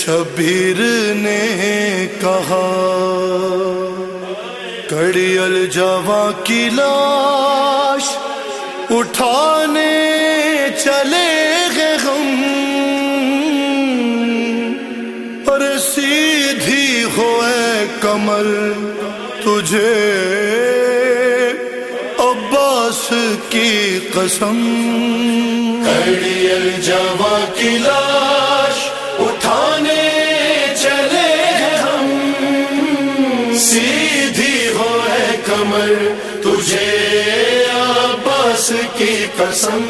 شبیر نے کہا کڑی الجواں کی لاش اٹھانے چلے گئے ہم، اور سیدھی ہوئے کمر تجھے عباس کی قسم، کڑی الجواں کی لاش اٹھانے چلے ہیں ہم، سیدھی ہوئے کمر تجھے عباس کی قسم،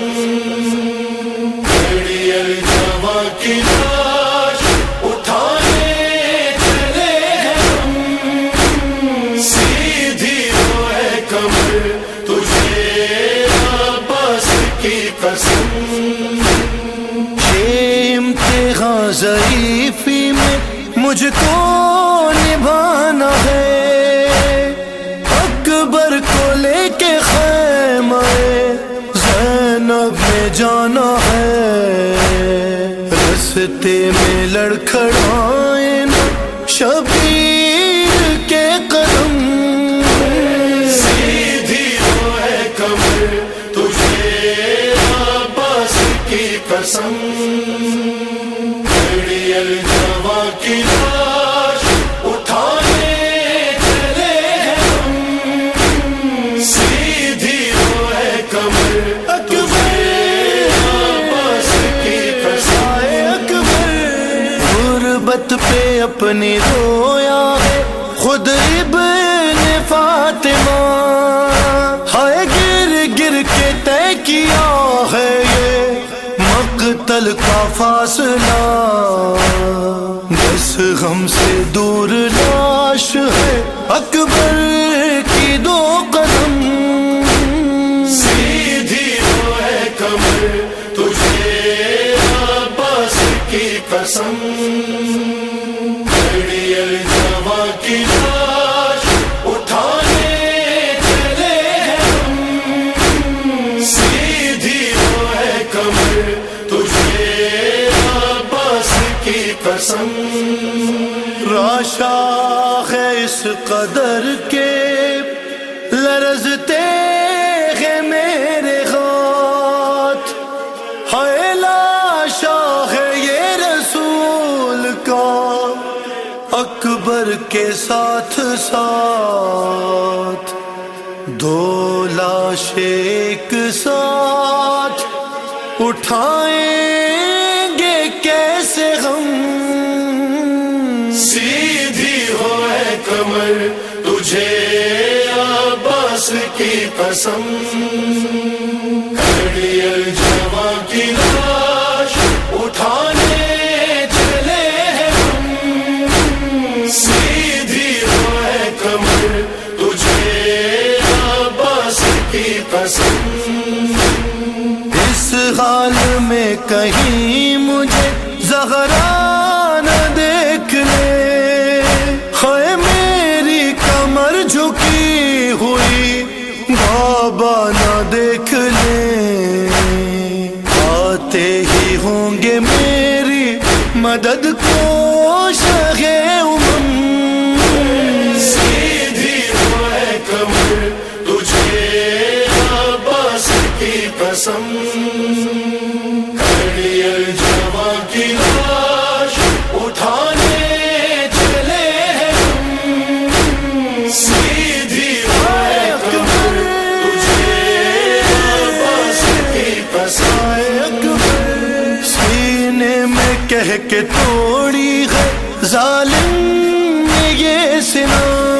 کڑی الجواں کی لاش اٹھانے چلے ہیں ہم، سیدھی ہوئے کمر تجھے عباس کی قسم۔ ضعیفی میں مجھ کو نبھانا ہے، اکبر کو لے کے خیمہ زینب میں جانا ہے، رستے میں لڑکھڑائیں نا شبیر کے قدم، سیدھی ہوئے کمر تجھے عباس کی قسم، الجواں کی لاش اٹھانے چلے ہیں ہم، سیدھی ہوئے کمر تجھے عباس کی قسم، غربت پہ اپنی رویا ہے خود ابن فاطمہ، ہائے گر گر کے طے کیا ہے یہ مقتل کا فاصلہ، بس غم سے دور لاش ہے اکبر کی دو قدم، سیدھی ہوئے کمر تجھے عباس کی قسم، کڑی الجواں کی لاش اٹھانے چلے ہیں ہم، سیدھی ہوئے کمر تجھے عباس کی قسم، راشا ہے اس قدر کے لرزتے ہیں میرے ہاتھ، ہے لاشا ہے یہ رسول کا اکبر کے ساتھ ساتھ، دو لاشیں ایک ساتھ اٹھائیں گے کیسے ہم، سیدھی ہوئے کمر تجھے عباس کی قسم، کڑی الجواں کی لاش اٹھانے چلے ہیں ہم، سیدھی ہوئے کمر تجھے عباس کی قسم، اس حال میں کہیں مجھے زہرا نہ دیکھ لے، ہے میری کمر جھکی ہوئی بابا نہ دیکھ لے، آتے ہی ہوں گے میری مدد کو شاہے امم، سیدھی ہوئے کمر تجھے عباس کی قسم، کڑی الجواں کی لاش اٹھانے چلے ہیں ہم، سیدھی ہوئے کمر تجھے عباس کی قسم، سینے میں کہہ کے توڑی ہے ظالم نے یہ سنا،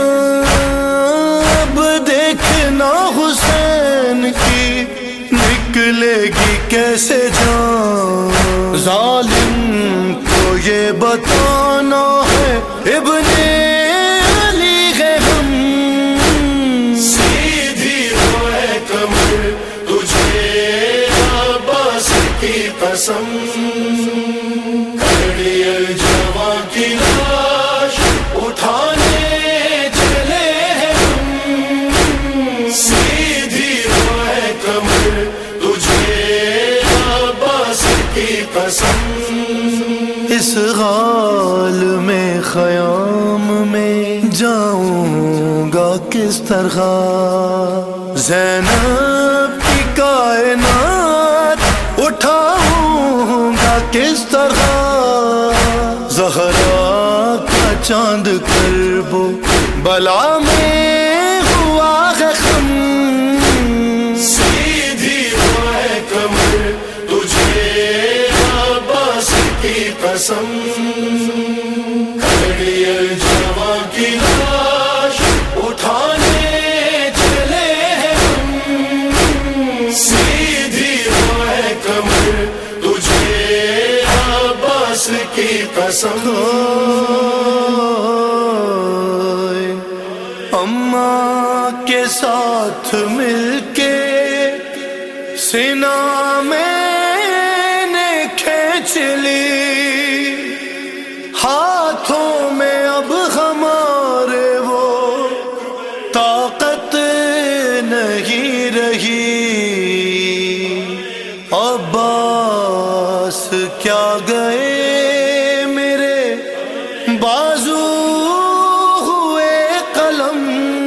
اب دیکھنا حسین کی نکلے گی کیسے جان، ظالم کو یہ بتانا ہے ابن علی ہے ہم، سیدھی ہوئے کمر تجھے عباس کی قسم، کڑی الجواں کی لاش اٹھانے چلے ہیں ہم، سیدھی ہوئے کمر تجھے عباس کی قسم، اس حال میں خیام میں جاؤں گا کس طرح، زینب کی کائنات اٹھاؤں گا کس طرح، زہرا کا چاند کربو بلا میں ہوا ہے خم، سیدھی ہے کمر تجھے عباس کی قسم، کھڑی الجوا کی لاش اٹھانے چلے ہیں ہم، سیدھی ہے کمر تجھے عباس کی قسم۔ اماں کے ساتھ مل کے سینہ میں نے کھینچ لی، ہاتھوں میں اب ہمارے وہ طاقت نہیں رہی، عباس کیا گئے میرے بازو ہوئے قلم،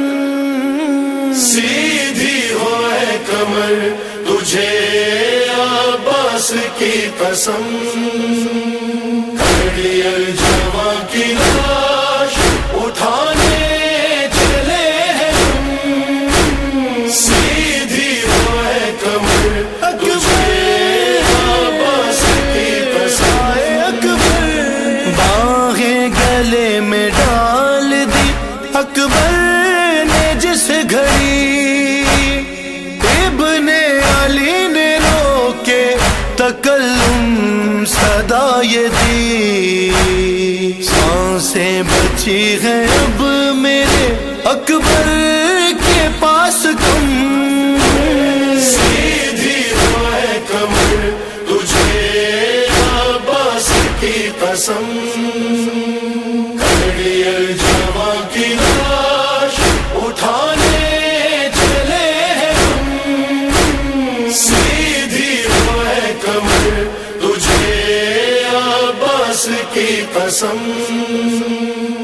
سیدھی ہے کمر تجھے عباس کی قسم، کھڑی الجوا کی لاش اٹھانے چلے ہیں ہم، سیدھی ہے کمر تجھے عباس کی قسم۔ باہیں گلے میں ڈال دی اکبر نے جس گھڑی، ابن علی نے روکے تکلم صدا یہ دی، سانسیں بچی ہیں اب میرے اکبر کے پاس کم، سیدھی ہے کمر تجھے عباس کی قسم، کھڑی الجوا کی لاش اٹھانے چلے ہیں ہم، سیدھی ہے کمر تجھے عباس کی قسم۔